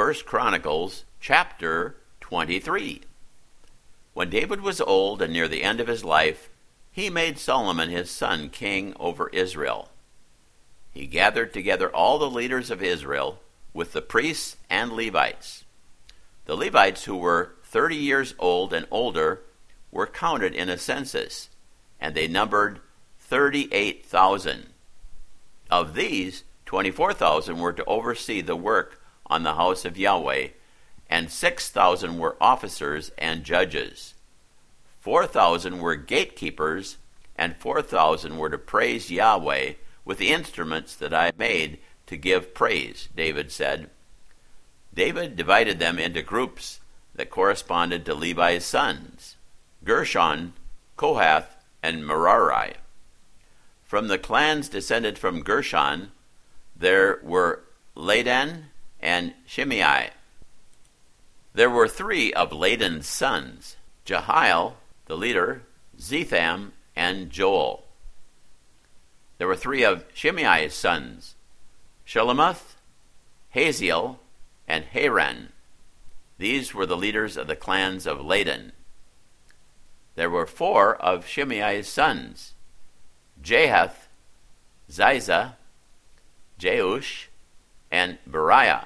1 Chronicles chapter 23. When David was old and near the end of his life, he made Solomon his son king over Israel. He gathered together all the leaders of Israel with the priests and Levites. The Levites who were 30 years old and older were counted in a census, and they numbered 38,000. Of these, 24,000 were to oversee the work on the house of Yahweh, and 6,000 were officers and judges. 4,000 were gatekeepers, and 4,000 were to praise Yahweh with the instruments that I made to give praise, David said. David divided them into groups that corresponded to Levi's sons, Gershon, Kohath, and Merari. From the clans descended from Gershon, there were Ladan and Shimei. There were 3 of Ladan's sons, Jehiel, the leader, Zetham, and Joel. There were 3 of Shimei's sons, Shelomoth, Haziel, and Haran. These were the leaders of the clans of Ladan. There were 4 of Shimei's sons, Jahath, Ziza, Jeush, and Beriah.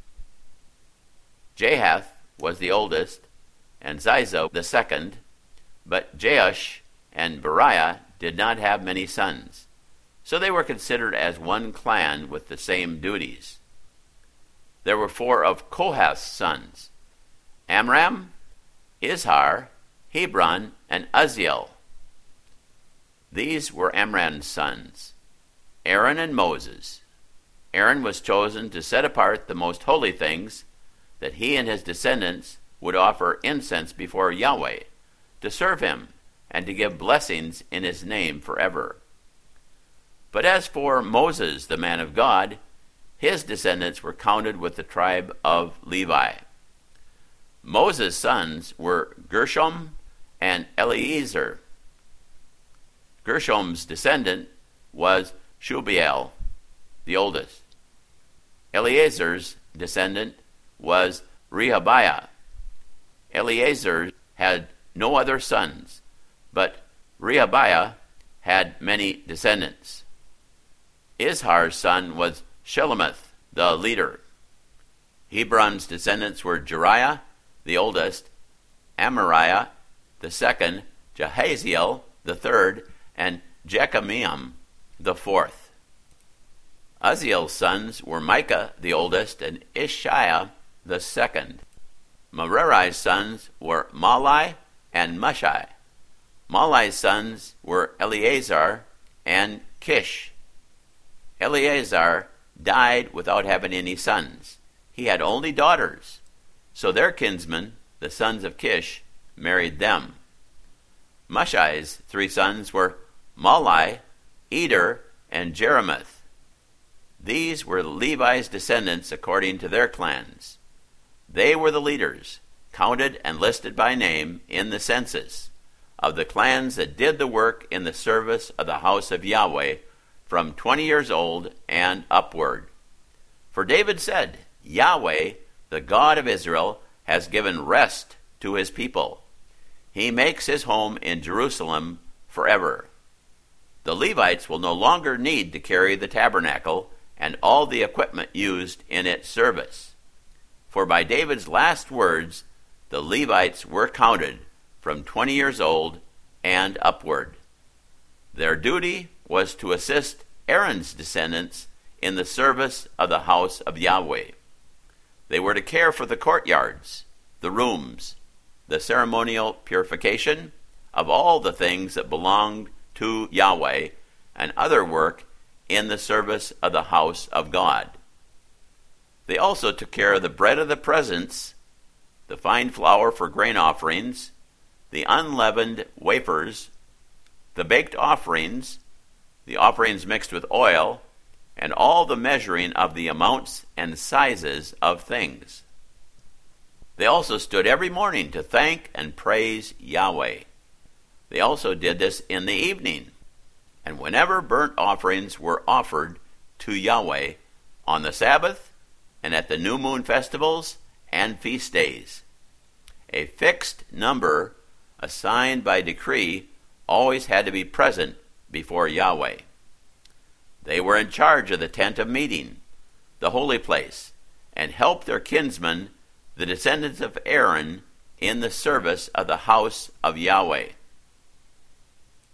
Jahath was the oldest, and Ziza the second, but Jeush and Beriah did not have many sons, so they were considered as one clan with the same duties. There were 4 of Kohath's sons, Amram, Izhar, Hebron, and Uzziel. These were Amram's sons, Aaron and Moses. Aaron was chosen to set apart the most holy things, that he and his descendants would offer incense before Yahweh, to serve him, and to give blessings in his name forever. But as for Moses, the man of God, his descendants were counted with the tribe of Levi. Moses' sons were Gershom and Eleazar. Gershom's descendant was Shubael, the oldest. Eleazar's descendant was Rehabiah. Eleazar had no other sons, but Rehabiah had many descendants. Izhar's son was Shelomoth, the leader. Hebron's descendants were Jeriah, the oldest, Amariah, the second, Jahaziel, the third, and Jekameam, the fourth. Uzziel's sons were Micah, the oldest, and Ishiah, the second. Merari's sons were Mahli and Mushi. Mahli's sons were Eleazar and Kish. Eleazar died without having any sons. He had only daughters, so their kinsmen, the sons of Kish, married them. Mushi's 3 sons were Mahli, Eder, and Jeremoth. These were Levi's descendants according to their clans. They were the leaders, counted and listed by name in the census, of the clans that did the work in the service of the house of Yahweh from 20 years old and upward. For David said, Yahweh, the God of Israel, has given rest to his people. He makes his home in Jerusalem forever. The Levites will no longer need to carry the tabernacle and all the equipment used in its service. For by David's last words, the Levites were counted from 20 years old and upward. Their duty was to assist Aaron's descendants in the service of the house of Yahweh. They were to care for the courtyards, the rooms, the ceremonial purification of all the things that belonged to Yahweh, and other work in the service of the house of God. They also took care of the bread of the presence, the fine flour for grain offerings, the unleavened wafers, the baked offerings, the offerings mixed with oil, and all the measuring of the amounts and sizes of things. They also stood every morning to thank and praise Yahweh. They also did this in the evening, and whenever burnt offerings were offered to Yahweh on the Sabbath and at the new moon festivals and feast days. A fixed number assigned by decree always had to be present before Yahweh. They were in charge of the tent of meeting, the holy place, and helped their kinsmen, the descendants of Aaron, in the service of the house of Yahweh.